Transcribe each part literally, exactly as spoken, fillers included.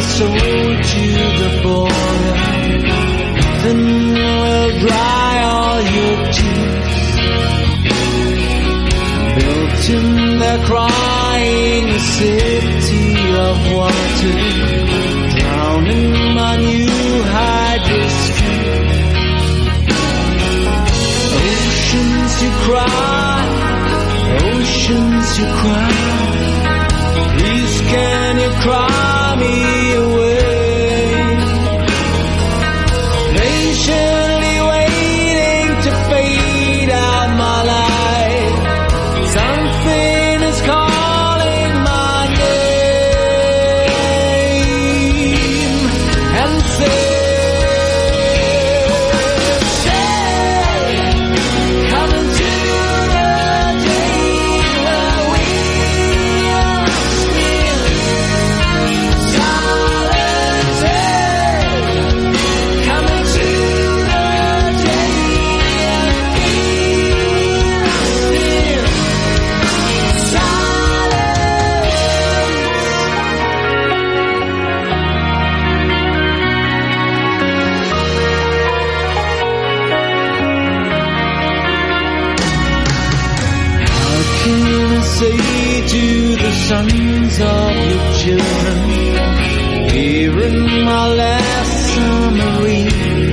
sold you the boil. Then will dry all your tears. Built in there crying a city of water, drowning my new hydrosphere. Oceans you cry, oceans you cry. Please can you cry me away? Patiently waiting to fade out my life. Something is calling my name and says, say to the sons of your children here in my last summer eve?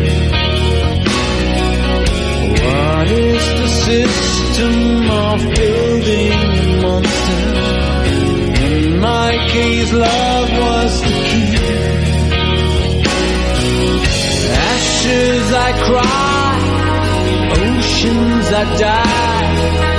What is the system of building a monster? In my case, love was the key. Ashes I cry, oceans I die.